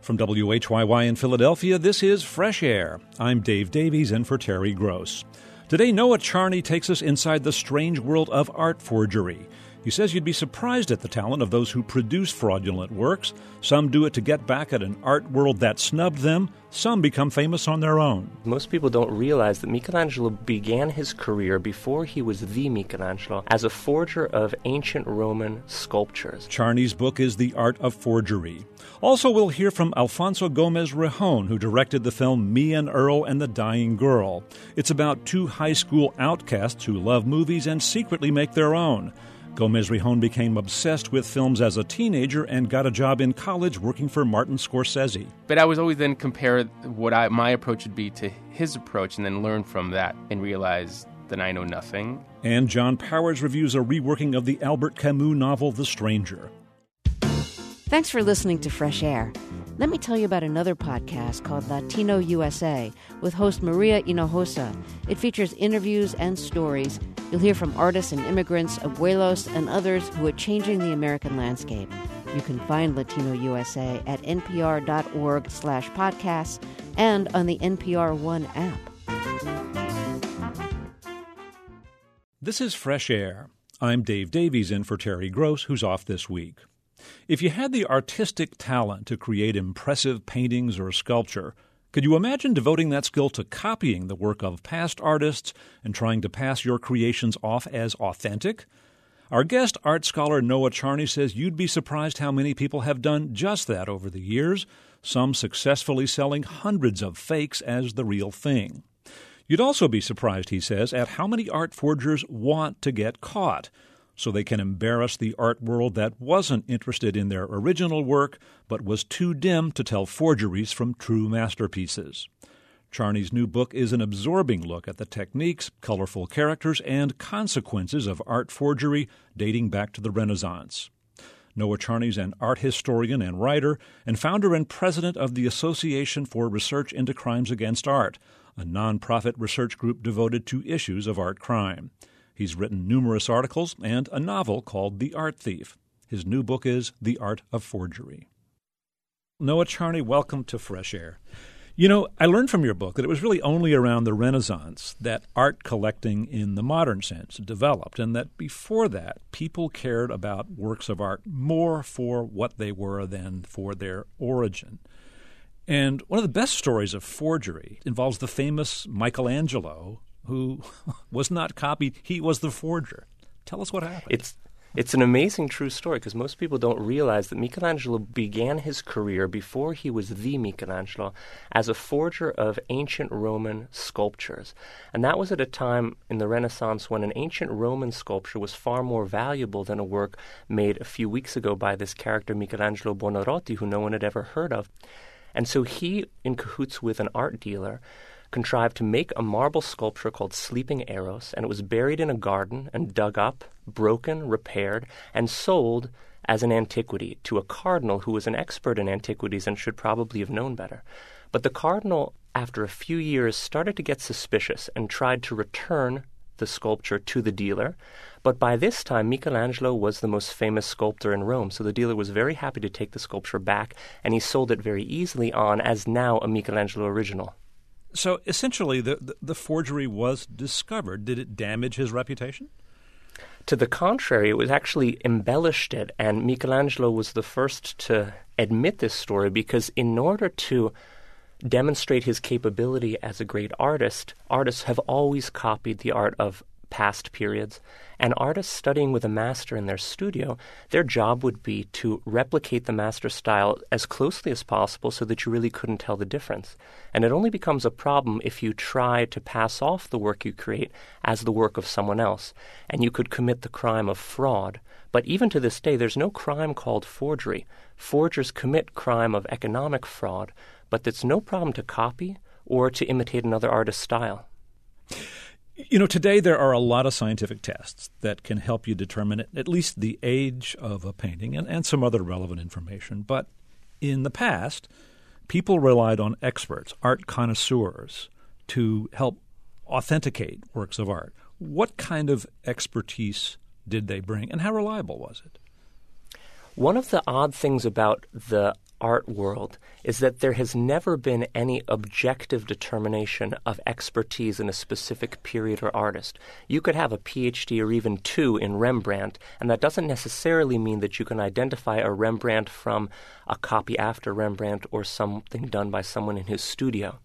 From WHYY in Philadelphia, this is Fresh Air. I'm Dave Davies in for Terry Gross. Today, Noah Charney takes us inside the strange world of art forgery. He says you'd be surprised at the talent of those who produce fraudulent works. Some do it to get back at an art world that snubbed them. Some become famous on their own. Most people don't realize that Michelangelo began his career before he was the Michelangelo as a forger of ancient Roman sculptures. Charney's book is The Art of Forgery. Also, we'll hear from Alfonso Gomez-Rejon, who directed the film Me and Earl and the Dying Girl. It's about two high school outcasts who love movies and secretly make their own. Gomez-Rejon became obsessed with films as a teenager and got a job in college working for Martin Scorsese. But I was always then compare what my approach would be to his approach and then learn from that and realize that I know nothing. And John Powers reviews a reworking of the Albert Camus novel The Stranger. Thanks for listening to Fresh Air. Let me tell you about another podcast called Latino USA with host Maria Hinojosa. It features interviews and stories. You'll hear from artists and immigrants, abuelos, and others who are changing the American landscape. You can find Latino USA at npr.org/podcasts and on the NPR One app. This is Fresh Air. I'm Dave Davies in for Terry Gross, who's off this week. If you had the artistic talent to create impressive paintings or sculpture, could you imagine devoting that skill to copying the work of past artists and trying to pass your creations off as authentic? Our guest, art scholar Noah Charney, says you'd be surprised how many people have done just that over the years, some successfully selling hundreds of fakes as the real thing. You'd also be surprised, he says, at how many art forgers want to get caught, so they can embarrass the art world that wasn't interested in their original work but was too dim to tell forgeries from true masterpieces. Charney's new book is an absorbing look at the techniques, colorful characters, and consequences of art forgery dating back to the Renaissance. Noah Charney's an art historian and writer, and founder and president of the Association for Research into Crimes Against Art, a nonprofit research group devoted to issues of art crime. He's written numerous articles and a novel called The Art Thief. His new book is The Art of Forgery. Noah Charney, welcome to Fresh Air. You know, I learned from your book that it was really only around the Renaissance that art collecting in the modern sense developed, and that before that, people cared about works of art more for what they were than for their origin. And one of the best stories of forgery involves the famous Michelangelo, who was not copied. He was the forger. Tell us what happened. It's an amazing true story because most people don't realize that Michelangelo began his career before he was the Michelangelo as a forger of ancient Roman sculptures. And that was at a time in the Renaissance when an ancient Roman sculpture was far more valuable than a work made a few weeks ago by this character Michelangelo Buonarroti, who no one had ever heard of. And so he, in cahoots with an art dealer, contrived to make a marble sculpture called Sleeping Eros, and it was buried in a garden and dug up, broken, repaired, and sold as an antiquity to a cardinal who was an expert in antiquities and should probably have known better. But the cardinal, after a few years, started to get suspicious and tried to return the sculpture to the dealer. But by this time, Michelangelo was the most famous sculptor in Rome, so the dealer was very happy to take the sculpture back, and he sold it very easily on as now a Michelangelo original. So essentially, the forgery was discovered. Did it damage his reputation? To the contrary, it was actually embellished it, and Michelangelo was the first to admit this story because in order to demonstrate his capability as a great artist, artists have always copied the art of past periods. And artists studying with a master in their studio, their job would be to replicate the master's style as closely as possible so that you really couldn't tell the difference. And it only becomes a problem if you try to pass off the work you create as the work of someone else. And you could commit the crime of fraud. But even to this day, there's no crime called forgery. Forgers commit crime of economic fraud, but it's no problem to copy or to imitate another artist's style. You know, today there are a lot of scientific tests that can help you determine at least the age of a painting and some other relevant information. But in the past, people relied on experts, art connoisseurs, to help authenticate works of art. What kind of expertise did they bring, and how reliable was it? One of the odd things about the art world is that there has never been any objective determination of expertise in a specific period or artist. You could have a PhD or even 2 in Rembrandt, and that doesn't necessarily mean that you can identify a Rembrandt from a copy after Rembrandt or something done by someone in his studio.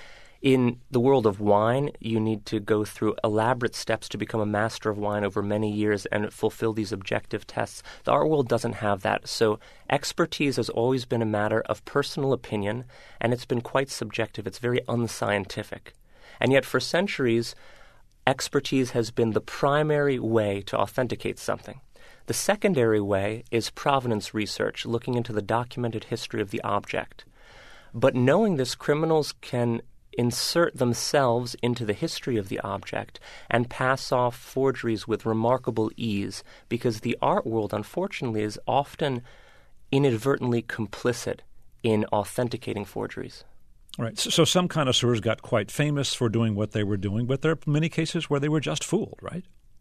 In the world of wine, you need to go through elaborate steps to become a master of wine over many years and fulfill these objective tests. The art world doesn't have that. So expertise has always been a matter of personal opinion, and it's been quite subjective. It's very unscientific. And yet for centuries, expertise has been the primary way to authenticate something. The secondary way is provenance research, looking into the documented history of the object. But knowing this, criminals can insert themselves into the history of the object and pass off forgeries with remarkable ease, because the art world, unfortunately, is often inadvertently complicit in authenticating forgeries. Right. So some connoisseurs got quite famous for doing what they were doing, but there are many cases where they were just fooled, right?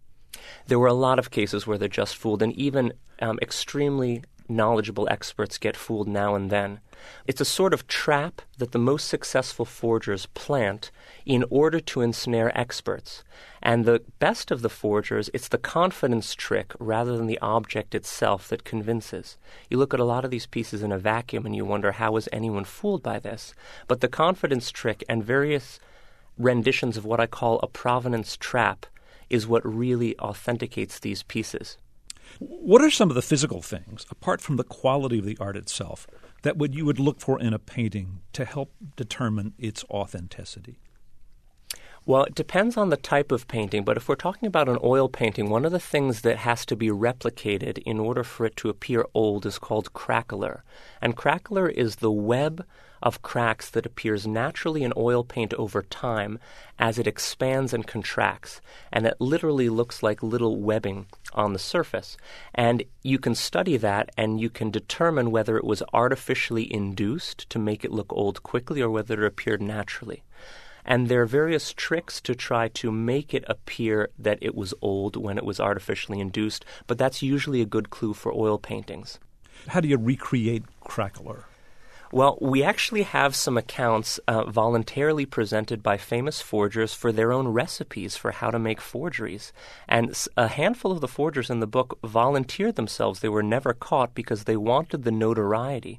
There were a lot of cases where they're just fooled, and even extremely knowledgeable experts get fooled now and then. It's a sort of trap that the most successful forgers plant in order to ensnare experts. And the best of the forgers, it's the confidence trick rather than the object itself that convinces. You look at a lot of these pieces in a vacuum and you wonder, how was anyone fooled by this? But the confidence trick and various renditions of what I call a provenance trap is what really authenticates these pieces. What are some of the physical things, apart from the quality of the art itself, that you would look for in a painting to help determine its authenticity? Well, it depends on the type of painting, but if we're talking about an oil painting, one of the things that has to be replicated in order for it to appear old is called craquelure. And craquelure is the web of cracks that appears naturally in oil paint over time as it expands and contracts. And it literally looks like little webbing on the surface. And you can study that and you can determine whether it was artificially induced to make it look old quickly or whether it appeared naturally. And there are various tricks to try to make it appear that it was old when it was artificially induced, but that's usually a good clue for oil paintings. How do you recreate craquelure? Well, we actually have some accounts voluntarily presented by famous forgers for their own recipes for how to make forgeries. And a handful of the forgers in the book volunteered themselves. They were never caught because they wanted the notoriety.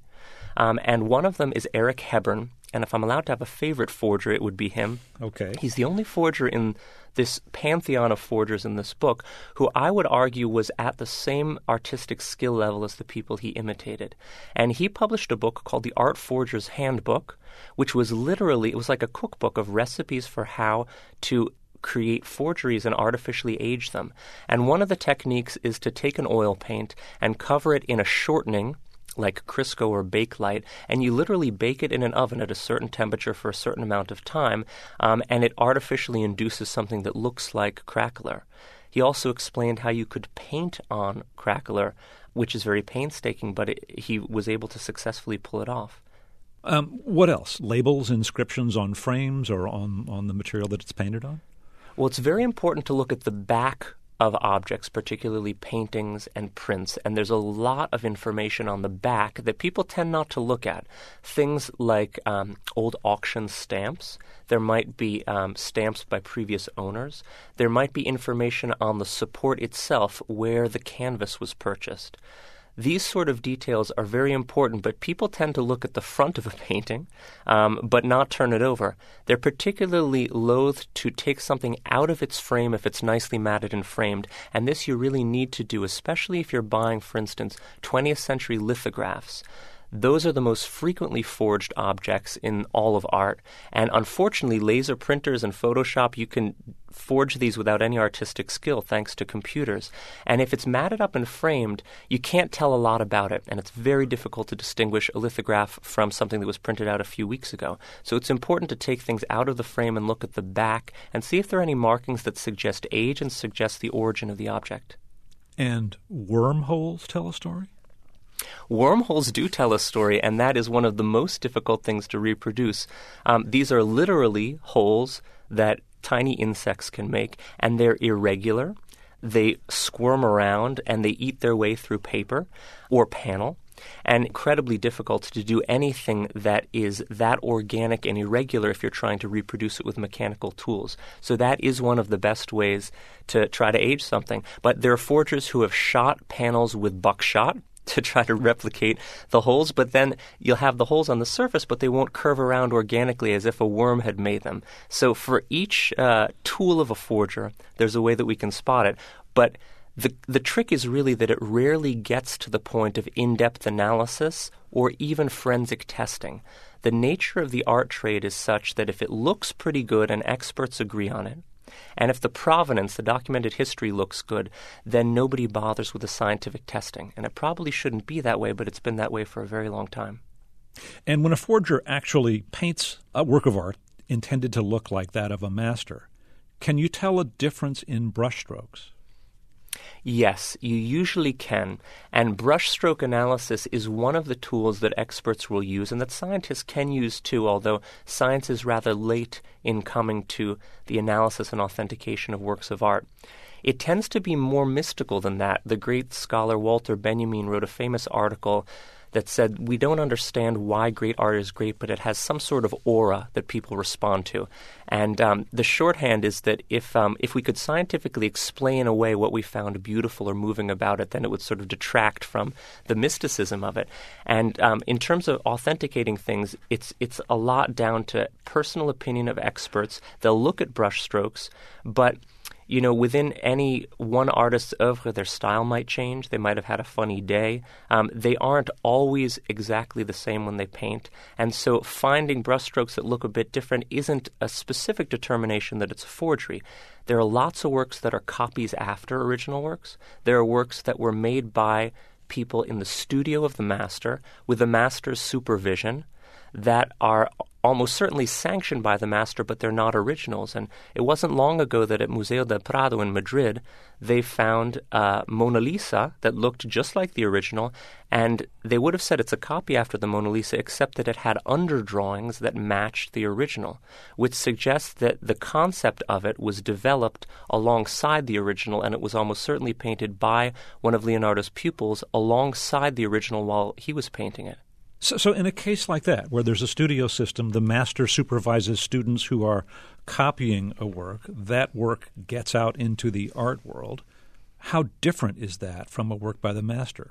And one of them is Eric Hebern. And if I'm allowed to have a favorite forger, it would be him. Okay. He's the only forger in this pantheon of forgers in this book who I would argue was at the same artistic skill level as the people he imitated. And he published a book called The Art Forger's Handbook, which was literally, it was like a cookbook of recipes for how to create forgeries and artificially age them. And one of the techniques is to take an oil paint and cover it in a shortening, like Crisco or Bakelite, and you literally bake it in an oven at a certain temperature for a certain amount of time, and it artificially induces something that looks like craquelure. He also explained how you could paint on craquelure, which is very painstaking, but he was able to successfully pull it off. What else? Labels, inscriptions on frames or on the material that it's painted on? Well, it's very important to look at the back of objects, particularly paintings and prints, and there's a lot of information on the back that people tend not to look at. Things like old auction stamps. There might be stamps by previous owners. There might be information on the support itself where the canvas was purchased. These sort of details are very important, but people tend to look at the front of a painting but not turn it over. They're particularly loath to take something out of its frame if it's nicely matted and framed, and this you really need to do, especially if you're buying, for instance, 20th century lithographs. Those are the most frequently forged objects in all of art. And unfortunately, laser printers and Photoshop, you can forge these without any artistic skill thanks to computers. And if it's matted up and framed, you can't tell a lot about it. And it's very difficult to distinguish a lithograph from something that was printed out a few weeks ago. So it's important to take things out of the frame and look at the back and see if there are any markings that suggest age and suggest the origin of the object. And wormholes tell a story? Wormholes do tell a story, and that is one of the most difficult things to reproduce. These are literally holes that tiny insects can make, and they're irregular. they squirm around and they eat their way through paper or panel, and incredibly difficult to do anything that is that organic and irregular if you're trying to reproduce it with mechanical tools. So that is one of the best ways to try to age something. But there are forgers who have shot panels with buckshot to try to replicate the holes, but then you'll have the holes on the surface, but they won't curve around organically as if a worm had made them. So for each tool of a forger, there's a way that we can spot it. But the trick is really that it rarely gets to the point of in-depth analysis or even forensic testing. The nature of the art trade is such that if it looks pretty good and experts agree on it, and if the provenance, the documented history, looks good, then nobody bothers with the scientific testing. And it probably shouldn't be that way, but it's been that way for a very long time. And when a forger actually paints a work of art intended to look like that of a master, can you tell a difference in brushstrokes? Yes, you usually can. And brushstroke analysis is one of the tools that experts will use and that scientists can use too, although science is rather late in coming to the analysis and authentication of works of art. It tends to be more mystical than that. The great scholar Walter Benjamin wrote a famous article that said, we don't understand why great art is great, but it has some sort of aura that people respond to. And the shorthand is that if we could scientifically explain away what we found beautiful or moving about it, then it would sort of detract from the mysticism of it. And in terms of authenticating things, it's a lot down to personal opinion of experts. They'll look at brushstrokes, but within any one artist's oeuvre, their style might change. They might have had a funny day. They aren't always exactly the same when they paint. And so finding brushstrokes that look a bit different isn't a specific determination that it's a forgery. There are lots of works that are copies after original works. There are works that were made by people in the studio of the master with the master's supervision that are almost certainly sanctioned by the master, but they're not originals. And it wasn't long ago that at Museo del Prado in Madrid, they found Mona Lisa that looked just like the original, and they would have said it's a copy after the Mona Lisa, except that it had underdrawings that matched the original, which suggests that the concept of it was developed alongside the original, and it was almost certainly painted by one of Leonardo's pupils alongside the original while he was painting it. So in a case like that, where there's a studio system, the master supervises students who are copying a work, that work gets out into the art world. How different is that from a work by the master?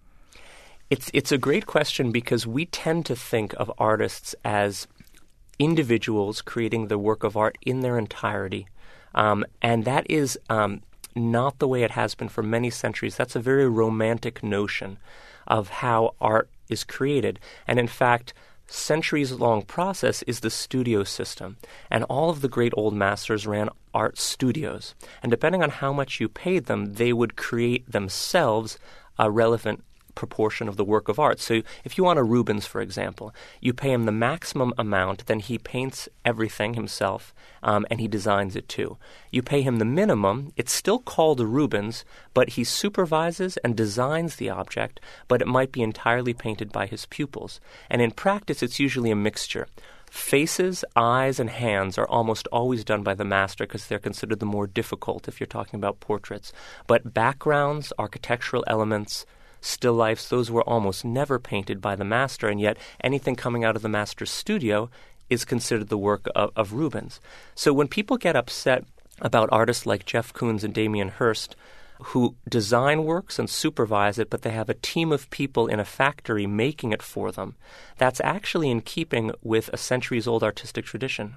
It's a great question because we tend to think of artists as individuals creating the work of art in their entirety. And that is not the way it has been for many centuries. That's a very romantic notion of how art is created. And in fact, centuries-long process is the studio system. And all of the great old masters ran art studios. And depending on how much you paid them, they would create themselves a relevant proportion of the work of art. So if you want a Rubens, for example, you pay him the maximum amount, then he paints everything himself, and he designs it too. You pay him the minimum, it's still called a Rubens, but he supervises and designs the object, but it might be entirely painted by his pupils. And in practice, it's usually a mixture. Faces, eyes, and hands are almost always done by the master because they're considered the more difficult if you're talking about portraits. But backgrounds, architectural elements, still lifes, those were almost never painted by the master, and yet anything coming out of the master's studio is considered the work of Rubens. So when people get upset about artists like Jeff Koons and Damien Hirst, who design works and supervise it, but they have a team of people in a factory making it for them, that's actually in keeping with a centuries-old artistic tradition.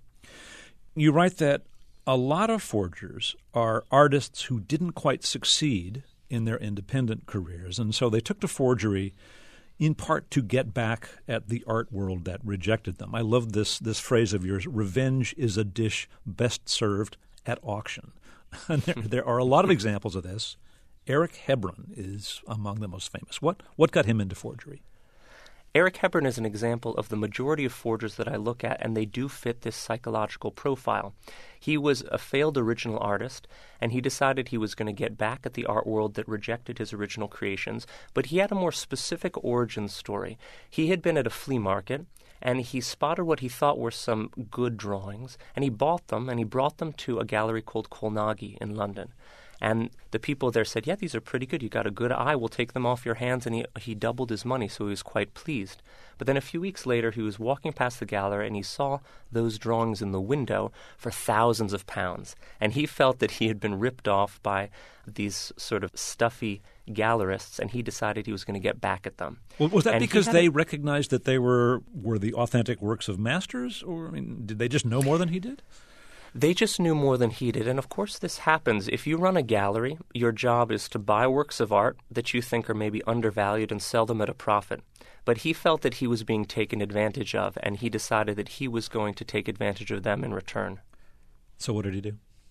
You write that a lot of forgers are artists who didn't quite succeed in their independent careers, and so they took to forgery in part to get back at the art world that rejected them. I love this phrase of yours, revenge is a dish best served at auction. And there are a lot of examples of this. Eric Hebron is among the most famous. What got him into forgery? Eric Hebron is an example of the majority of forgers that I look at, and they do fit this psychological profile. He was a failed original artist, and he decided he was going to get back at the art world that rejected his original creations, but he had a more specific origin story. He had been at a flea market, and he spotted what he thought were some good drawings, and he bought them, and he brought them to a gallery called Colnaghi in London. And the people there said, yeah, these are pretty good. You got a good eye. We'll take them off your hands. And he doubled his money, so he was quite pleased. But then a few weeks later, he was walking past the gallery and he saw those drawings in the window for thousands of pounds. And he felt that he had been ripped off by these sort of stuffy gallerists, and he decided he was going to get back at them. Well, was that and because they recognized that they were the authentic works of masters? Or, did they just know more than he did? They just knew more than he did, and of course this happens. If you run a gallery, your job is to buy works of art that you think are maybe undervalued and sell them at a profit. But he felt that he was being taken advantage of, and he decided that he was going to take advantage of them in return. So what did he do?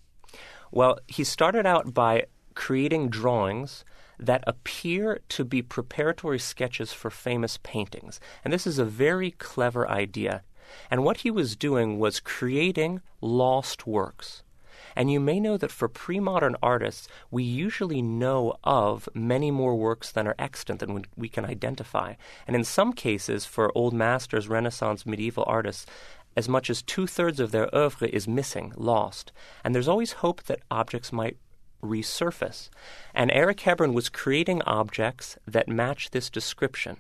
Well, he started out by creating drawings that appear to be preparatory sketches for famous paintings. And this is a very clever idea. And what he was doing was creating lost works. And you may know that for pre-modern artists, we usually know of many more works than are extant than we can identify. And in some cases, for old masters, Renaissance, medieval artists, as much as 2/3 of their oeuvre is missing, lost. And there's always hope that objects might resurface. And Eric Hebbern was creating objects that match this description.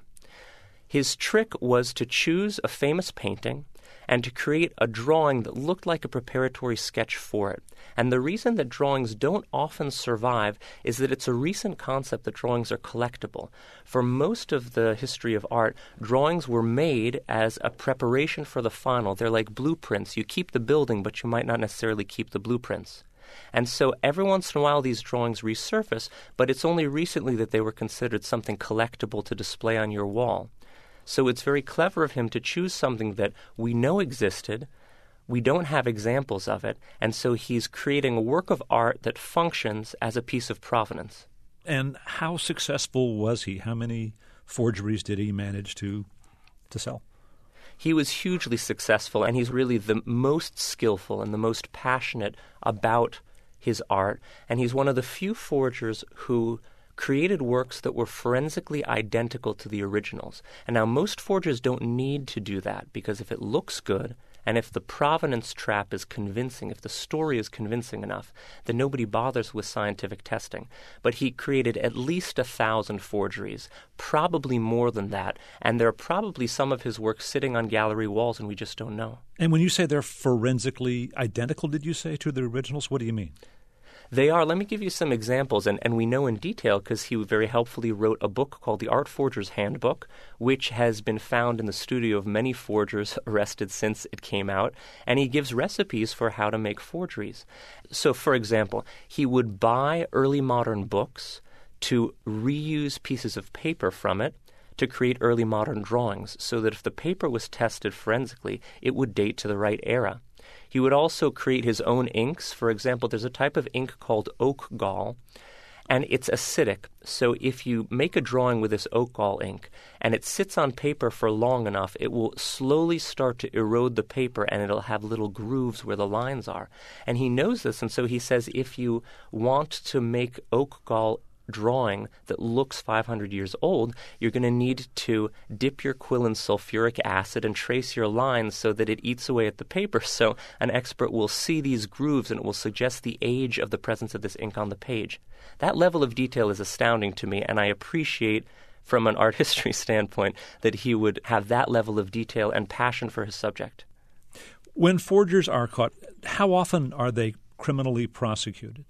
His trick was to choose a famous painting and to create a drawing that looked like a preparatory sketch for it. And the reason that drawings don't often survive is that it's a recent concept that drawings are collectible. For most of the history of art, drawings were made as a preparation for the final. They're like blueprints. You keep the building, but you might not necessarily keep the blueprints. And so every once in a while these drawings resurface, but it's only recently that they were considered something collectible to display on your wall. So it's very clever of him to choose something that we know existed, we don't have examples of it, and so he's creating a work of art that functions as a piece of provenance. And how successful was he? How many forgeries did he manage to sell? He was hugely successful, and he's really the most skillful and the most passionate about his art, and he's one of the few forgers who created works that were forensically identical to the originals. And now most forgers don't need to do that, because if it looks good and if the provenance trap is convincing, if the story is convincing enough, then nobody bothers with scientific testing. But he created at least 1,000 forgeries, probably more than that, and there are probably some of his works sitting on gallery walls and we just don't know. And when you say they're forensically identical, did you say, to the originals? What do you mean? They are. Let me give you some examples, and we know in detail because he very helpfully wrote a book called The Art Forger's Handbook, which has been found in the studio of many forgers arrested since it came out, and he gives recipes for how to make forgeries. So, for example, he would buy early modern books to reuse pieces of paper from it to create early modern drawings, so that if the paper was tested forensically, it would date to the right era. He would also create his own inks. For example, there's a type of ink called oak gall, and it's acidic. So if you make a drawing with this oak gall ink and it sits on paper for long enough, it will slowly start to erode the paper and it'll have little grooves where the lines are. And he knows this, and so he says if you want to make oak gall drawing that looks 500 years old, you're going to need to dip your quill in sulfuric acid and trace your lines so that it eats away at the paper. So an expert will see these grooves and it will suggest the age of the presence of this ink on the page. That level of detail is astounding to me, and I appreciate from an art history standpoint that he would have that level of detail and passion for his subject. When forgers are caught, how often are they criminally prosecuted?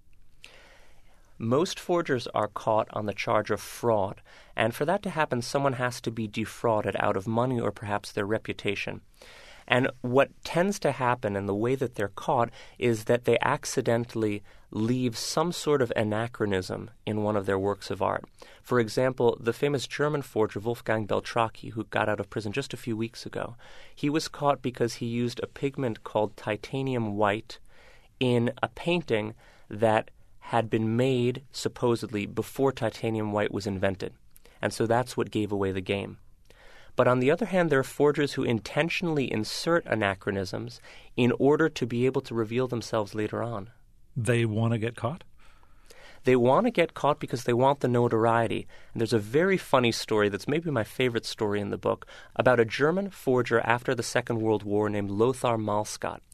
Most forgers are caught on the charge of fraud, and for that to happen, someone has to be defrauded out of money or perhaps their reputation. And what tends to happen in the way that they're caught is that they accidentally leave some sort of anachronism in one of their works of art. For example, the famous German forger Wolfgang Beltracchi, who got out of prison just a few weeks ago, he was caught because he used a pigment called titanium white in a painting that had been made, supposedly, before titanium white was invented. And so that's what gave away the game. But on the other hand, there are forgers who intentionally insert anachronisms in order to be able to reveal themselves later on. They want to get caught? They want to get caught because they want the notoriety. And there's a very funny story that's maybe my favorite story in the book about a German forger after the Second World War named Lothar Malscott.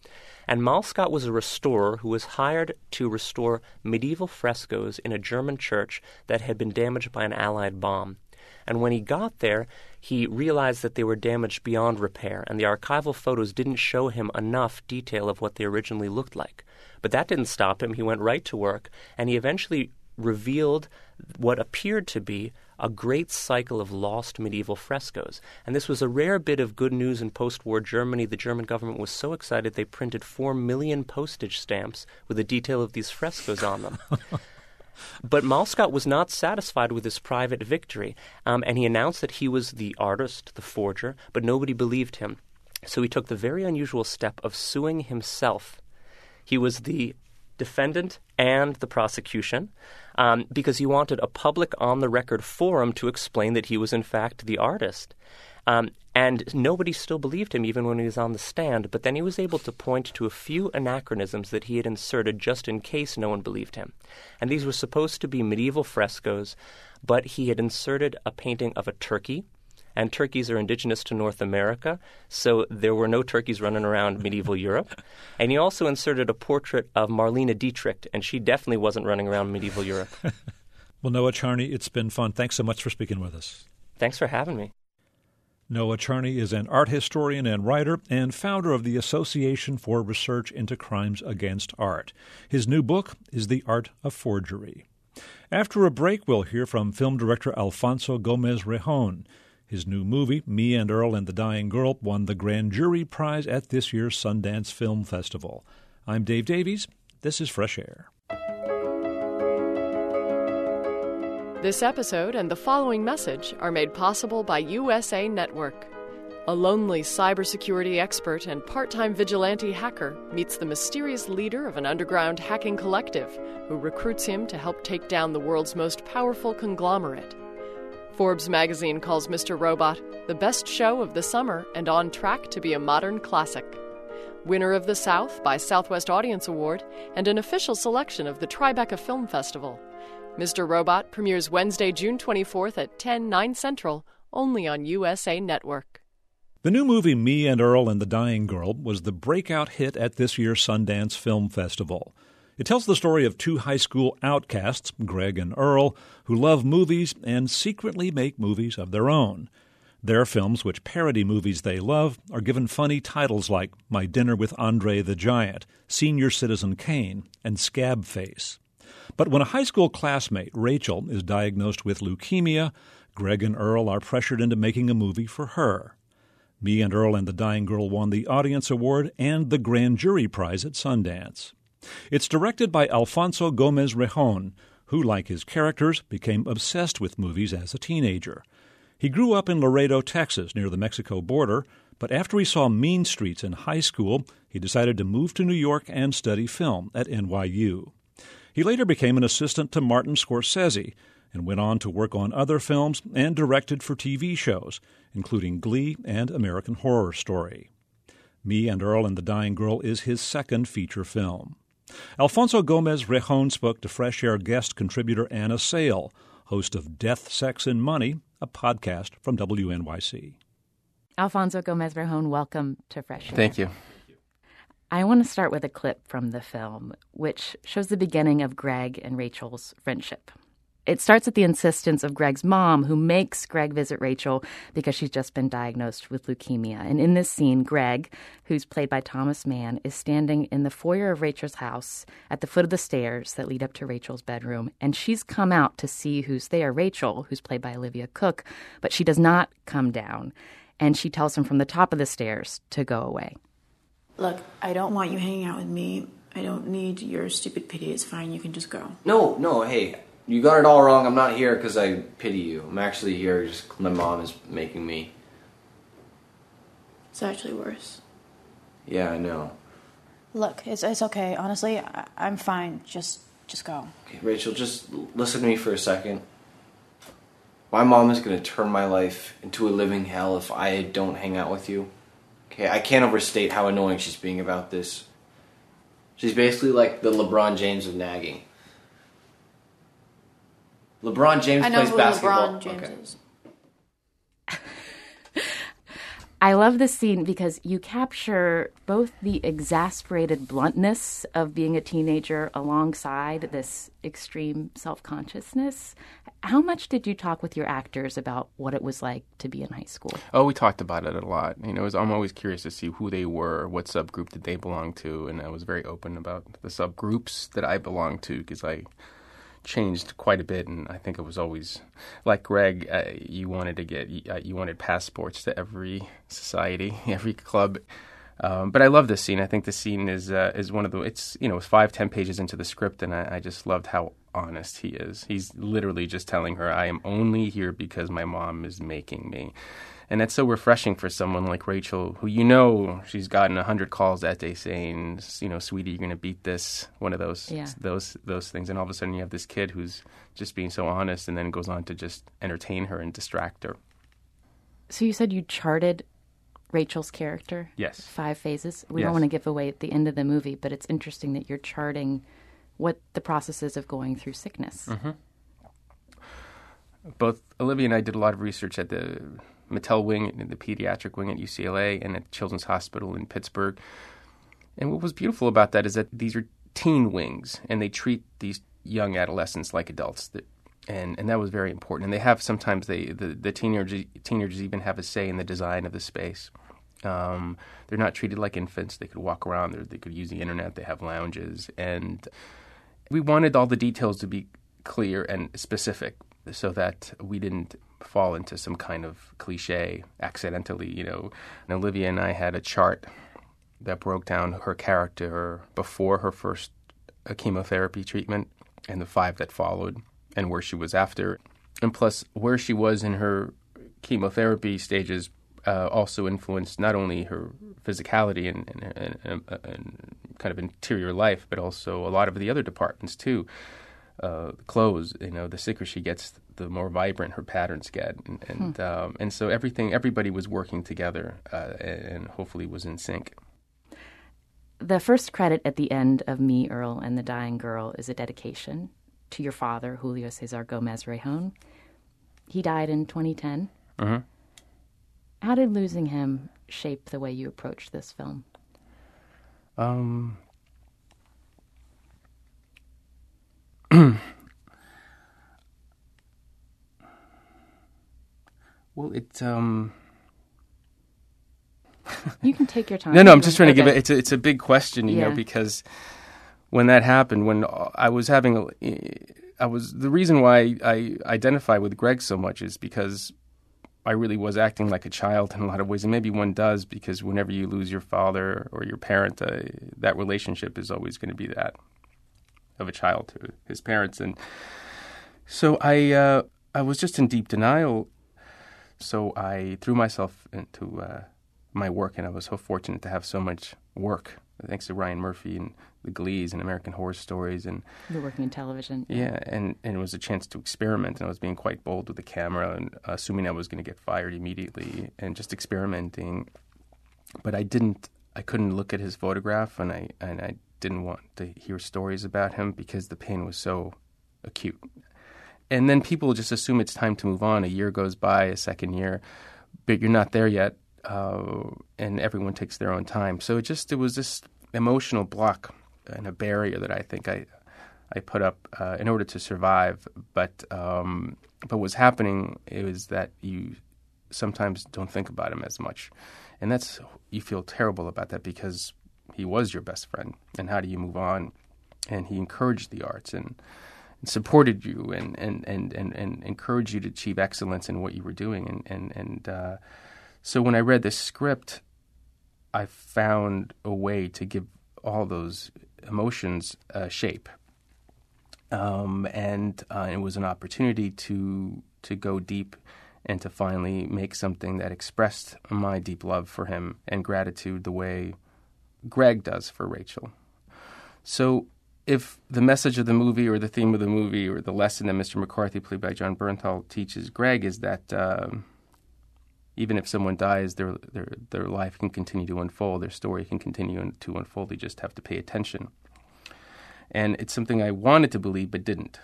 And Malscott was a restorer who was hired to restore medieval frescoes in a German church that had been damaged by an Allied bomb. And when he got there, he realized that they were damaged beyond repair, and the archival photos didn't show him enough detail of what they originally looked like. But that didn't stop him. He went right to work, and he eventually revealed what appeared to be a great cycle of lost medieval frescoes. And this was a rare bit of good news in post-war Germany. The German government was so excited they printed 4 million postage stamps with the detail of these frescoes on them. But Malscott was not satisfied with his private victory, and he announced that he was the artist, the forger, but nobody believed him. So he took the very unusual step of suing himself. He was the defendant and the prosecution because he wanted a public on-the-record forum to explain that he was in fact the artist. And nobody still believed him even when he was on the stand, but then he was able to point to a few anachronisms that he had inserted just in case no one believed him. And these were supposed to be medieval frescoes, but he had inserted a painting of a turkey, and turkeys are indigenous to North America, so there were no turkeys running around medieval Europe. And he also inserted a portrait of Marlene Dietrich, and she definitely wasn't running around medieval Europe. Well, Noah Charney, it's been fun. Thanks so much for speaking with us. Thanks for having me. Noah Charney is an art historian and writer and founder of the Association for Research into Crimes Against Art. His new book is The Art of Forgery. After a break, we'll hear from film director Alfonso Gomez-Rejon. His new movie, Me and Earl and the Dying Girl, won the Grand Jury Prize at this year's Sundance Film Festival. I'm Dave Davies. This is Fresh Air. This episode and the following message are made possible by USA Network. A lonely cybersecurity expert and part-time vigilante hacker meets the mysterious leader of an underground hacking collective who recruits him to help take down the world's most powerful conglomerate. Forbes magazine calls Mr. Robot the best show of the summer and on track to be a modern classic. Winner of the South by Southwest Audience Award and an official selection of the Tribeca Film Festival. Mr. Robot premieres Wednesday, June 24th at 10, 9 Central, only on USA Network. The new movie Me and Earl and the Dying Girl was the breakout hit at this year's Sundance Film Festival. It tells the story of 2 high school outcasts, Greg and Earl, who love movies and secretly make movies of their own. Their films, which parody movies they love, are given funny titles like My Dinner with Andre the Giant, Senior Citizen Kane, and Scab Face. But when a high school classmate, Rachel, is diagnosed with leukemia, Greg and Earl are pressured into making a movie for her. Me and Earl and the Dying Girl won the Audience Award and the Grand Jury Prize at Sundance. It's directed by Alfonso Gomez-Rejon, who, like his characters, became obsessed with movies as a teenager. He grew up in Laredo, Texas, near the Mexico border, but after he saw Mean Streets in high school, he decided to move to New York and study film at NYU. He later became an assistant to Martin Scorsese and went on to work on other films and directed for TV shows, including Glee and American Horror Story. Me and Earl and the Dying Girl is his second feature film. Alfonso Gomez-Rejon spoke to Fresh Air guest contributor Anna Sale, host of Death, Sex, and Money, a podcast from WNYC. Alfonso Gomez-Rejon, welcome to Fresh Air. Thank you. I want to start with a clip from the film, which shows the beginning of Greg and Rachel's friendship. It starts at the insistence of Greg's mom, who makes Greg visit Rachel because she's just been diagnosed with leukemia. And in this scene, Greg, who's played by Thomas Mann, is standing in the foyer of Rachel's house at the foot of the stairs that lead up to Rachel's bedroom. And she's come out to see who's there, Rachel, who's played by Olivia Cook, but she does not come down. And she tells him from the top of the stairs to go away. Look, I don't want you hanging out with me. I don't need your stupid pity. It's fine. You can just go. No, hey. You got it all wrong. I'm not here because I pity you. I'm actually here just 'cause my mom is making me. It's actually worse. Yeah, I know. Look, it's okay. Honestly, I'm fine. Just go. Okay, Rachel, just listen to me for a second. My mom is going to turn my life into a living hell if I don't hang out with you. Okay, I can't overstate how annoying she's being about this. She's basically like the LeBron James of nagging. LeBron James plays basketball. LeBron James is. I love this scene because you capture both the exasperated bluntness of being a teenager alongside this extreme self-consciousness. How much did you talk with your actors about what it was like to be in high school? Oh, we talked about it a lot. I'm always curious to see who they were, what subgroup did they belong to, and I was very open about the subgroups that I belonged to because I changed quite a bit, and I think it was always like Greg. You wanted passports to every society, every club. But I love this scene. I think the scene is one of the. It's 5-10 pages into the script, and I just loved how honest he is. He's literally just telling her, "I am only here because my mom is making me." And that's so refreshing for someone like Rachel, who she's gotten 100 calls that day saying, "Sweetie, you're going to beat this," one of those those things. And all of a sudden you have this kid who's just being so honest and then goes on to just entertain her and distract her. So you said you charted Rachel's character? Yes. 5 phases. We don't want to give away at the end of the movie, but it's interesting that you're charting what the process is of going through sickness. Mm-hmm. Both Olivia and I did a lot of research at the Mattel wing, the pediatric wing at UCLA, and at Children's Hospital in Pittsburgh. And what was beautiful about that is that these are teen wings, and they treat these young adolescents like adults. And that was very important. And they have sometimes the teenagers even have a say in the design of the space. They're not treated like infants. They could walk around. They could use the internet. They have lounges. And we wanted all the details to be clear and specific so that we didn't fall into some kind of cliche accidentally, And Olivia and I had a chart that broke down her character before her first chemotherapy treatment and the 5 that followed and where she was after. And plus, where she was in her chemotherapy stages also influenced not only her physicality and kind of interior life, but also a lot of the other departments too. Clothes, the sicker she gets, the more vibrant her patterns get, and so everybody was working together, and hopefully was in sync. The first credit at the end of Me, Earl, and the Dying Girl is a dedication to your father, Julio Cesar Gomez Rejon. He died in 2010. Mm-hmm. How did losing him shape the way you approached this film? Well, you can take your time. No, I'm just trying to give it. It's a big question, you know, because when that happened, when I was having, the reason why I identify with Greg so much is because I really was acting like a child in a lot of ways, and maybe one does because whenever you lose your father or your parent, that relationship is always going to be that of a child to his parents, and so I was just in deep denial. So I threw myself into my work, and I was so fortunate to have so much work, thanks to Ryan Murphy and the Glees and American Horror Stories. And you're working in television. Yeah, and it was a chance to experiment, and I was being quite bold with the camera and assuming I was going to get fired immediately and just experimenting. But I couldn't look at his photograph, and I didn't want to hear stories about him because the pain was so acute. And then people just assume it's time to move on. A year goes by, a second year, but you're not there yet, and everyone takes their own time. So it was this emotional block and a barrier that I think I put up in order to survive. But what's happening is that you sometimes don't think about him as much, and you feel terrible about that because he was your best friend. And how do you move on? And he encouraged the arts and supported you and encouraged you to achieve excellence in what you were doing. So when I read this script, I found a way to give all those emotions shape. And it was an opportunity to go deep and to finally make something that expressed my deep love for him and gratitude the way Greg does for Rachel. So if the message of the movie or the theme of the movie or the lesson that Mr. McCarthy, played by John Bernthal, teaches Greg is that even if someone dies, their life can continue to unfold, their story can continue to unfold. They just have to pay attention. And it's something I wanted to believe but didn't.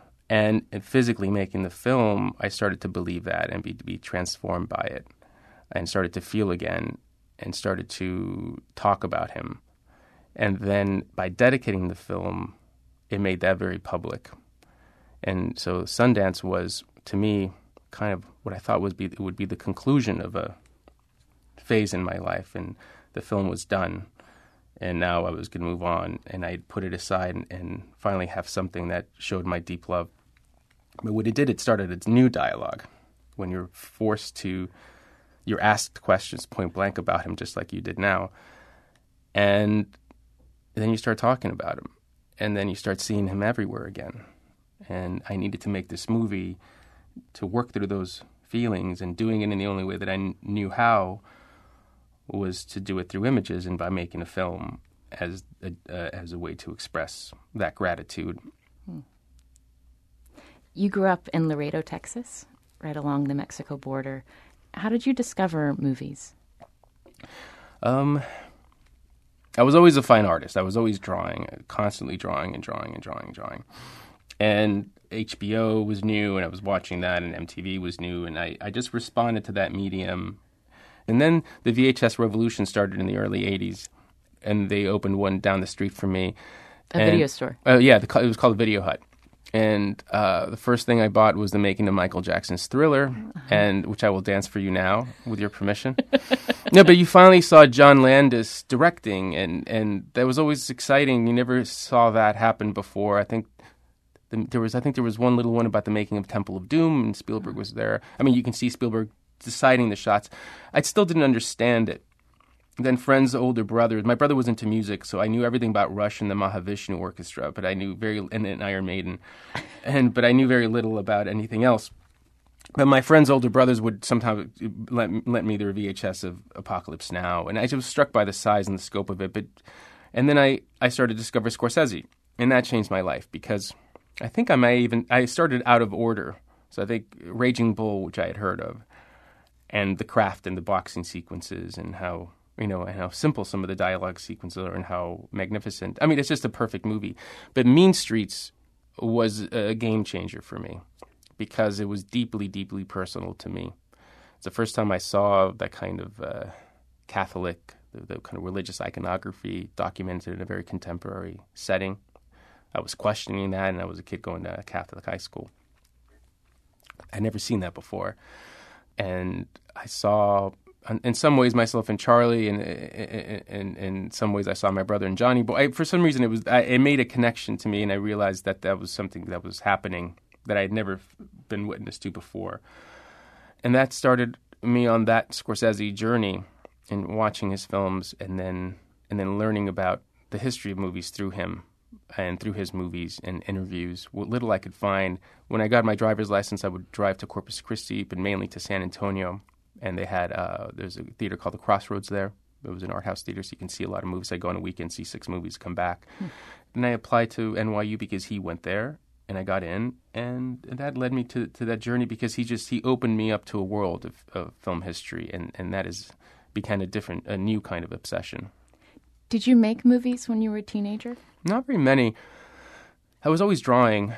And physically making the film, I started to believe that and be transformed by it. and started to feel again and started to talk about him. And then by dedicating the film, it made that very public. And so Sundance was, to me, kind of what I thought would be the conclusion of a phase in my life. And the film was done. And now I was going to move on. And I'd put it aside and finally have something that showed my deep love. But what it did, it started a new dialogue. When you're asked questions point blank about him, just like you did now. And then you start talking about him. And then you start seeing him everywhere again. And I needed to make this movie to work through those feelings, and doing it in the only way that I knew how was to do it through images and by making a film as a way to express that gratitude. You grew up in Laredo, Texas, right along the Mexico border. How did you discover movies? I was always a fine artist. I was always drawing, constantly drawing and drawing and drawing and drawing. And HBO was new, and I was watching that, and MTV was new, and I just responded to that medium. And then the VHS revolution started in the early 80s, and they opened one down the street from me. Video store? Yeah, it was called Video Hut. And the first thing I bought was the making of Michael Jackson's Thriller, and which I will dance for you now, with your permission. No, but you finally saw John Landis directing, and that was always exciting. You never saw that happen before. I think there was one little one about the making of Temple of Doom, and Spielberg was there. I mean, you can see Spielberg deciding the shots. I still didn't understand it. Then friends, older brothers. My brother was into music, so I knew everything about Rush and the Mahavishnu Orchestra, but I knew and Iron Maiden, but I knew very little about anything else. But my friends' older brothers would sometimes let me their VHS of Apocalypse Now, and I was struck by the size and the scope of it. And then I started to discover Scorsese, and that changed my life, because I think I started out of order. So I think Raging Bull, which I had heard of, and The Craft and the boxing sequences, and how simple some of the dialogue sequences are and how magnificent. I mean, it's just a perfect movie. But Mean Streets was a game changer for me because it was deeply, deeply personal to me. It's the first time I saw that kind of Catholic, the kind of religious iconography documented in a very contemporary setting. I was questioning that, and I was a kid going to a Catholic high school. I'd never seen that before. And I saw, in some ways, myself in Charlie, and in some ways I saw my brother in Johnny Boy. For some reason, it made a connection to me, and I realized that was something that was happening that I had never been witness to before. And that started me on that Scorsese journey, and watching his films, and then learning about the history of movies through him and through his movies and interviews, what little I could find. When I got my driver's license, I would drive to Corpus Christi, but mainly to San Antonio. And they had, there's a theater called the Crossroads there. It was an art house theater, so you can see a lot of movies. I go on a weekend, see 6 movies, come back. And I applied to NYU because he went there, and I got in. And that led me to that journey, because he opened me up to a world of film history, and that became a new kind of obsession. Did you make movies when you were a teenager? Not very many. I was always drawing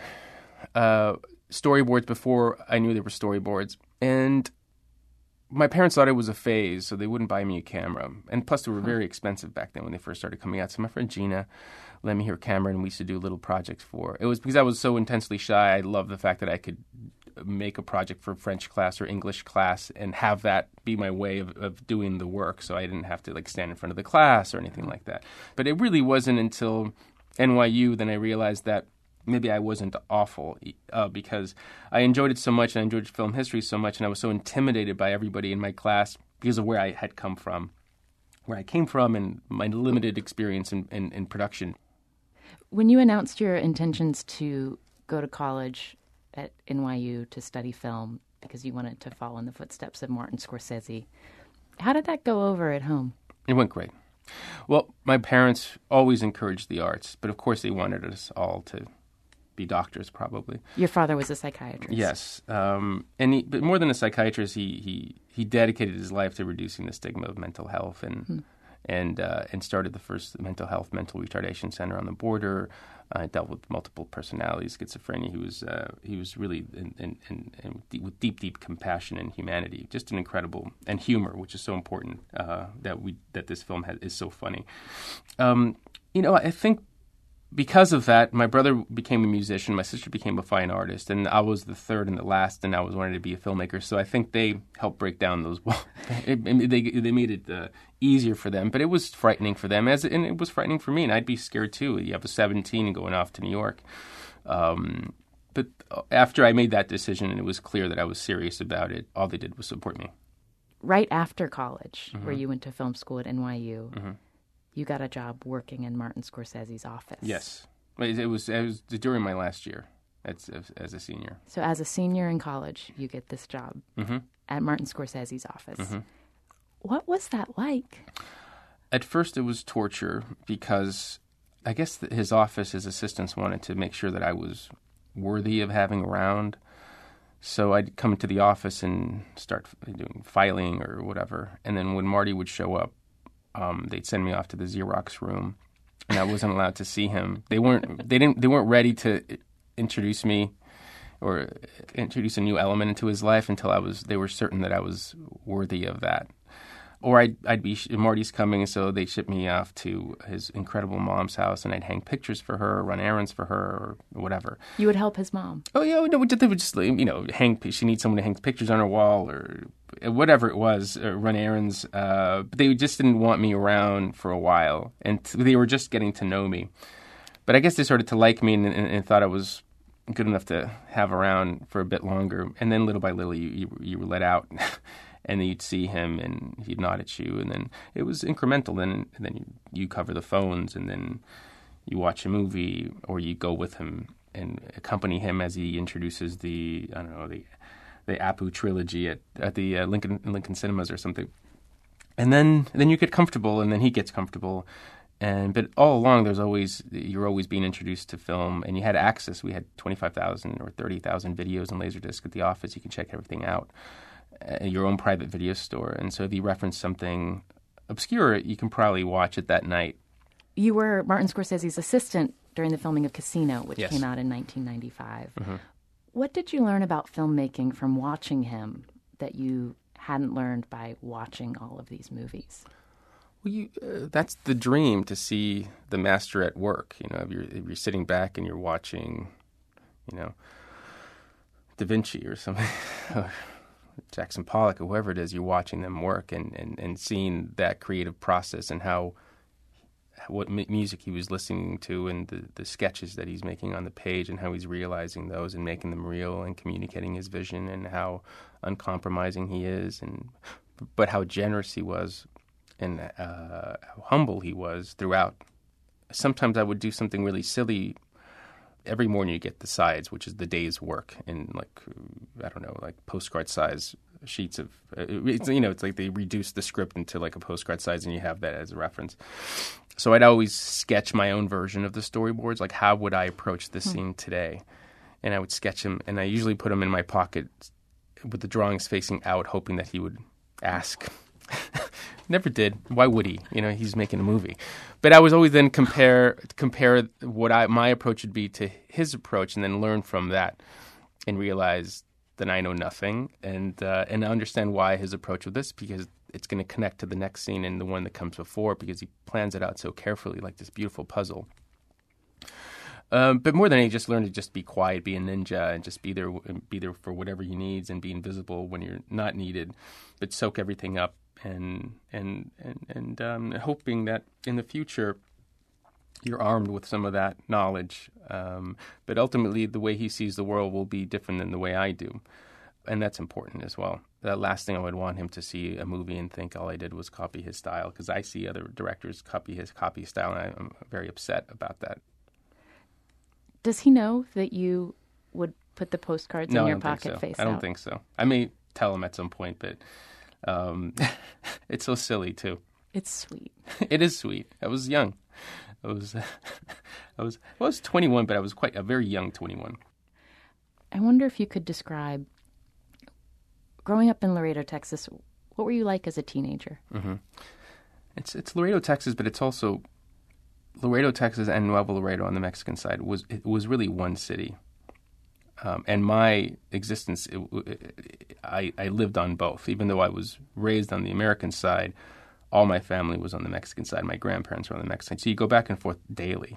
storyboards before I knew there were storyboards. And my parents thought it was a phase, so they wouldn't buy me a camera. And plus, they were very expensive back then when they first started coming out. So my friend Gina lent me her camera, and we used to do little projects for. It was because I was so intensely shy. I loved the fact that I could make a project for French class or English class and have that be my way of doing the work, so I didn't have to stand in front of the class or anything like that. But it really wasn't until NYU then I realized that maybe I wasn't awful, because I enjoyed it so much, and I enjoyed film history so much, and I was so intimidated by everybody in my class because of where I had come from, where I came from, and my limited experience in production. When you announced your intentions to go to college at NYU to study film because you wanted to follow in the footsteps of Martin Scorsese, how did that go over at home? It went great. Well, my parents always encouraged the arts, but of course they wanted us all to be doctors, probably. Your father was a psychiatrist. Yes, but more than a psychiatrist, he dedicated his life to reducing the stigma of mental health, and and started the first mental retardation center on the border. Dealt with multiple personalities, schizophrenia. He was really with deep compassion and humanity, just an incredible, and humor, which is so important. That this film is so funny. I think because of that, my brother became a musician, my sister became a fine artist, and I was the third and the last, and I was wanting to be a filmmaker. So I think they helped break down those walls. They made it easier for them, but it was frightening for them, and it was frightening for me, and I'd be scared too. You have a 17 and going off to New York. But after I made that decision and it was clear that I was serious about it, all they did was support me. Right after college, where you went to film school at NYU, you got a job working in Martin Scorsese's office. Yes. It was during my last year as a senior. So as a senior in college, you get this job at Martin Scorsese's office. What was that like? At first, it was torture because I guess his office, his assistants wanted to make sure that I was worthy of having around. So I'd come into the office and start doing filing or whatever. And then when Marty would show up, they'd send me off to the Xerox room, and I wasn't allowed to see him. They weren't ready to introduce me or introduce a new element into his life until they were certain that I was worthy of that. Or I'd be Marty's coming, so they'd ship me off to his incredible mom's house, and I'd hang pictures for her, run errands for her, or whatever. You would help his mom? Oh yeah, no, they would just hang. She needs someone to hang pictures on her wall, or whatever it was, or run errands. But they just didn't want me around for a while, and they were just getting to know me. But I guess they started to like me and thought I was good enough to have around for a bit longer. And then little by little, you were let out. And then you'd see him, and he'd nod at you, and then it was incremental. And then you cover the phones, and then you watch a movie, or you go with him and accompany him as he introduces the Apu trilogy at the Lincoln Cinemas or something. And then you get comfortable, and then he gets comfortable. But all along, you're always being introduced to film, and you had access. We had 25,000 or 30,000 videos on Laserdisc at the office. You can check everything out. Your own private video store. And so if you reference something obscure, you can probably watch it that night. You were Martin Scorsese's assistant during the filming of Casino, which Yes. came out in 1995. What did you learn about filmmaking from watching him that you hadn't learned by watching all of these movies? Well, that's the dream, to see the master at work. If you're sitting back and you're watching, Da Vinci or something, or Jackson Pollock or whoever it is, you're watching them work and seeing that creative process and what music he was listening to and the sketches that he's making on the page and how he's realizing those and making them real and communicating his vision and how uncompromising he is, but how generous he was and how humble he was throughout. Sometimes I would do something really silly. Every morning you get the sides, which is the day's work, in postcard size sheets of. It's like they reduce the script into like a postcard size, and you have that as a reference. So I'd always sketch my own version of the storyboards, like how would I approach this scene today, and I would sketch them, and I usually put them in my pocket with the drawings facing out, hoping that he would ask. Never did. Why would he? He's making a movie. But I was always then compare what my approach would be to his approach, and then learn from that, and realize that I know nothing, and understand why his approach with this, because it's going to connect to the next scene and the one that comes before, because he plans it out so carefully, like this beautiful puzzle. But more than anything, just learn to just be quiet, be a ninja, and just be there for whatever he needs, and be invisible when you're not needed, but soak everything up. And hoping that in the future you're armed with some of that knowledge. But ultimately, the way he sees the world will be different than the way I do. And that's important as well. The last thing I would want him to see a movie and think all I did was copy his style, because I see other directors copy his style, and I'm very upset about that. Does he know that you would put the postcards in your pocket face out? I don't think so. I may tell him at some point, but... it's so silly too. It's sweet. It is sweet. I was young. I was 21, but I was quite a very young 21. I wonder if you could describe growing up in Laredo, Texas. What were you like as a teenager? It's Laredo, Texas, but it's also Laredo, Texas, and Nuevo Laredo on the Mexican side. It was really one city, and my existence, I lived on both. Even though I was raised on the American side, all my family was on the Mexican side. My grandparents were on the Mexican side, so you go back and forth daily.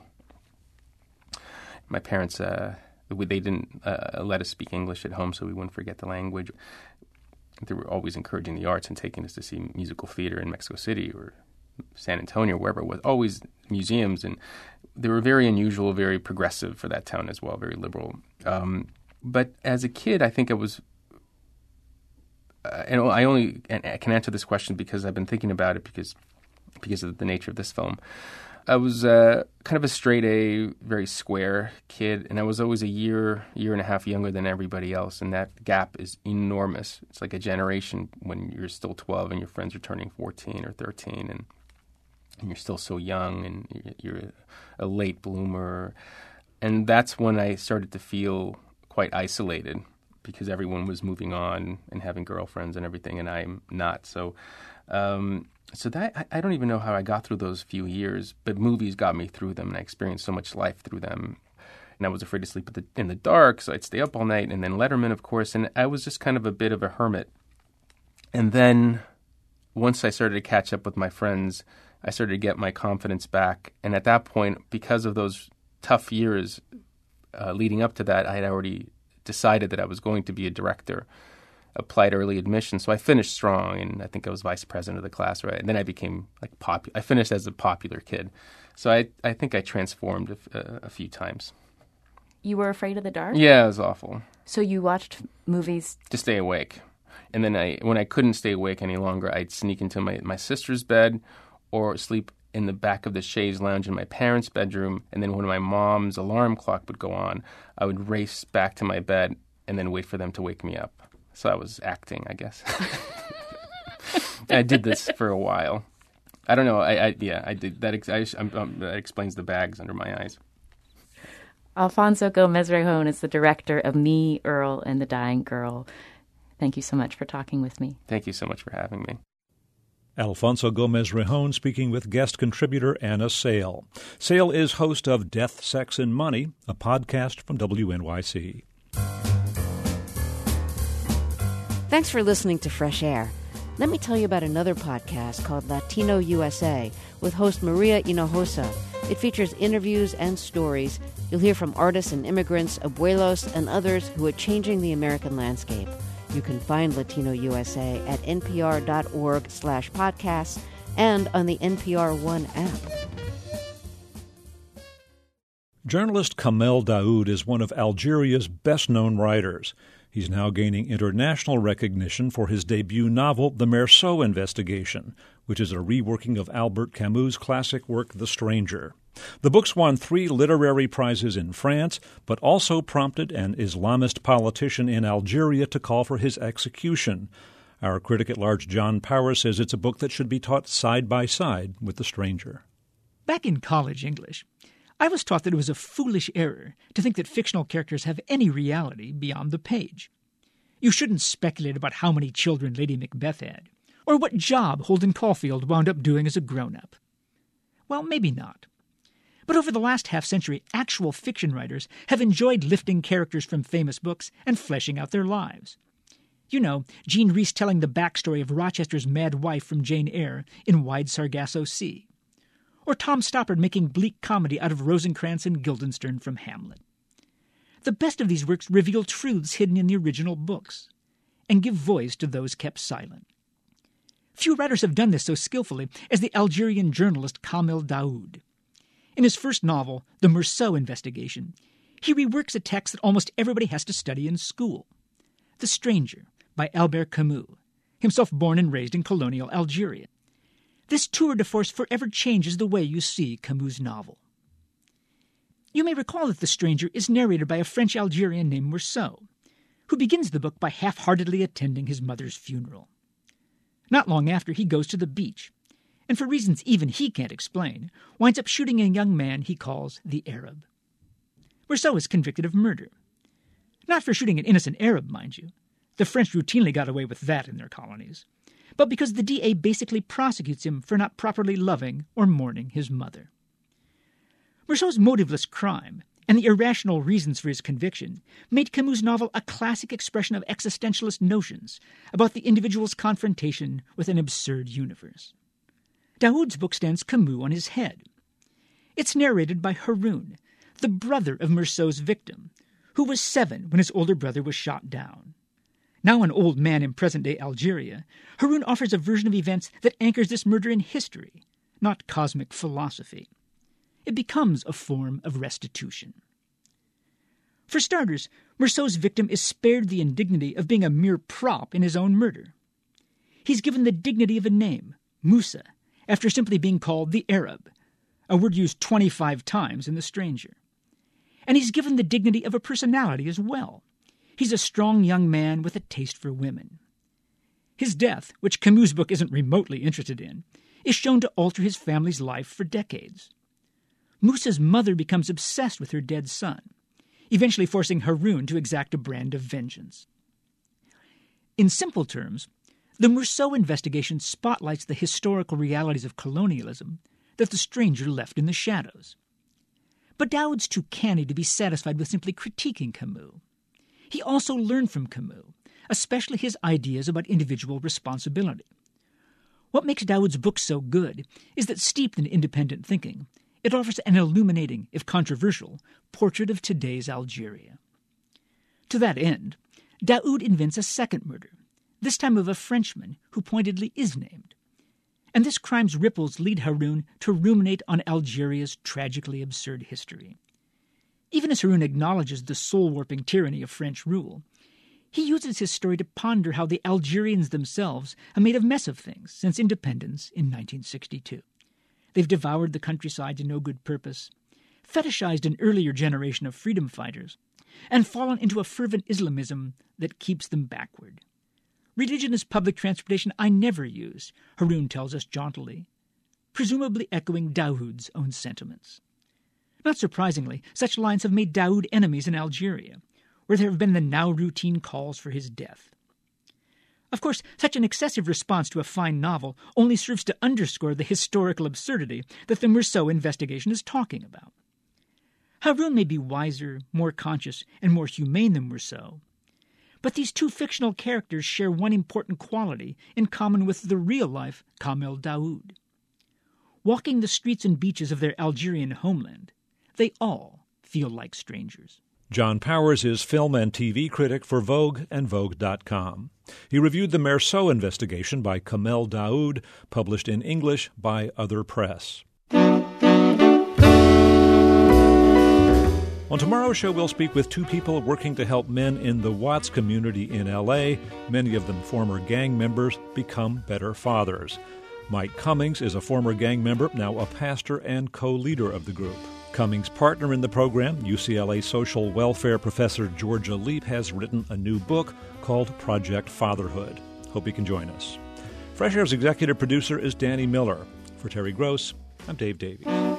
My parents, they didn't let us speak English at home, so we wouldn't forget the language. They were always encouraging the arts and taking us to see musical theater in Mexico City or San Antonio, wherever it was, always museums. And they were very unusual, very progressive for that town as well, very liberal. But as a kid, I think I was, and I can answer this question because I've been thinking about it because of the nature of this film. I was kind of a straight A, very square kid, and I was always a year and a half younger than everybody else, and that gap is enormous. It's like a generation when you're still 12 and your friends are turning 14 or 13, and you're still so young, and you're a late bloomer. And that's when I started to feel quite isolated because everyone was moving on and having girlfriends and everything, and I'm not. So that I don't even know how I got through those few years, but movies got me through them, and I experienced so much life through them. And I was afraid to sleep in the dark, so I'd stay up all night. And then Letterman, of course, and I was just kind of a bit of a hermit. And then once I started to catch up with my friends, I started to get my confidence back. And at that point, because of those tough years leading up to that, I had already decided that I was going to be a director. Applied early admission, so I finished strong, and I think I was vice president of the class, right? And then I became I finished as a popular kid, so I think I transformed a few times. You were afraid of the dark? Yeah, it was awful. So you watched movies to stay awake, and then when I couldn't stay awake any longer, I'd sneak into my sister's bed or sleep in the back of the chaise lounge in my parents' bedroom, and then when my mom's alarm clock would go on, I would race back to my bed and then wait for them to wake me up. So I was acting, I guess. I did this for a while. I don't know. I did that. That explains the bags under my eyes. Alfonso Gomez-Rejon is the director of Me, Earl, and the Dying Girl. Thank you so much for talking with me. Thank you so much for having me. Alfonso Gomez-Rejon speaking with guest contributor Anna Sale. Sale is host of Death, Sex, and Money, a podcast from WNYC. Thanks for listening to Fresh Air. Let me tell you about another podcast called Latino USA with host Maria Hinojosa. It features interviews and stories. You'll hear from artists and immigrants, abuelos, and others who are changing the American landscape. You can find Latino USA at npr.org/podcasts and on the NPR One app. Journalist Kamel Daoud is one of Algeria's best-known writers. He's now gaining international recognition for his debut novel, The Meursault Investigation, which is a reworking of Albert Camus' classic work, The Stranger. The book's won 3 literary prizes in France, but also prompted an Islamist politician in Algeria to call for his execution. Our critic at large, John Power, says it's a book that should be taught side by side with The Stranger. Back in college English, I was taught that it was a foolish error to think that fictional characters have any reality beyond the page. You shouldn't speculate about how many children Lady Macbeth had, or what job Holden Caulfield wound up doing as a grown-up. Well, maybe not. But over the last half-century, actual fiction writers have enjoyed lifting characters from famous books and fleshing out their lives. You know, Jean Rhys telling the backstory of Rochester's mad wife from Jane Eyre in Wide Sargasso Sea. Or Tom Stoppard making bleak comedy out of Rosencrantz and Guildenstern from Hamlet. The best of these works reveal truths hidden in the original books, and give voice to those kept silent. Few writers have done this so skillfully as the Algerian journalist Kamel Daoud. In his first novel, The Meursault Investigation, he reworks a text that almost everybody has to study in school. The Stranger, by Albert Camus, himself born and raised in colonial Algeria. This tour de force forever changes the way you see Camus' novel. You may recall that The Stranger is narrated by a French Algerian named Meursault, who begins the book by half-heartedly attending his mother's funeral. Not long after, he goes to the beach, and for reasons even he can't explain, winds up shooting a young man he calls the Arab. Meursault is convicted of murder. Not for shooting an innocent Arab, mind you. The French routinely got away with that in their colonies. but because the DA basically prosecutes him for not properly loving or mourning his mother. Meursault's motiveless crime and the irrational reasons for his conviction made Camus' novel a classic expression of existentialist notions about the individual's confrontation with an absurd universe. Daoud's book stands Camus on his head. It's narrated by Haroun, the brother of Meursault's victim, who was 7 when his older brother was shot down. Now an old man in present-day Algeria, Haroun offers a version of events that anchors this murder in history, not cosmic philosophy. It becomes a form of restitution. For starters, Meursault's victim is spared the indignity of being a mere prop in his own murder. He's given the dignity of a name, Moussa, after simply being called the Arab, a word used 25 times in The Stranger. And he's given the dignity of a personality as well. He's a strong young man with a taste for women. His death, which Camus' book isn't remotely interested in, is shown to alter his family's life for decades. Moussa's mother becomes obsessed with her dead son, eventually forcing Haroun to exact a brand of vengeance. In simple terms, the Meursault investigation spotlights the historical realities of colonialism that The Stranger left in the shadows. But Daoud's too canny to be satisfied with simply critiquing Camus. He also learned from Camus, especially his ideas about individual responsibility. What makes Daoud's book so good is that, steeped in independent thinking, it offers an illuminating, if controversial, portrait of today's Algeria. To that end, Daoud invents a second murder, this time of a Frenchman who pointedly is named. And this crime's ripples lead Haroun to ruminate on Algeria's tragically absurd history. Even as Haroun acknowledges the soul-warping tyranny of French rule, he uses his story to ponder how the Algerians themselves have made a mess of things since independence in 1962. They've devoured the countryside to no good purpose, fetishized an earlier generation of freedom fighters, and fallen into a fervent Islamism that keeps them backward. Religion as public transportation I never use, Haroun tells us jauntily, presumably echoing Daoud's own sentiments. Not surprisingly, such lines have made Daoud enemies in Algeria, where there have been the now routine calls for his death. Of course, such an excessive response to a fine novel only serves to underscore the historical absurdity that the Meursault investigation is talking about. Haroun may be wiser, more conscious, and more humane than Meursault, but these two fictional characters share one important quality in common with the real-life Kamel Daoud. Walking the streets and beaches of their Algerian homeland, they all feel like strangers. John Powers is film and TV critic for Vogue and Vogue.com. He reviewed the Meursault investigation by Kamel Daoud, published in English by Other Press. On tomorrow's show, we'll speak with 2 people working to help men in the Watts community in L.A., many of them former gang members, become better fathers. Mike Cummings is a former gang member, now a pastor and co-leader of the group. Cummings' partner in the program, UCLA social welfare professor Georgia Leap, has written a new book called Project Fatherhood. Hope you can join us. Fresh Air's executive producer is Danny Miller. For Terry Gross, I'm Dave Davies.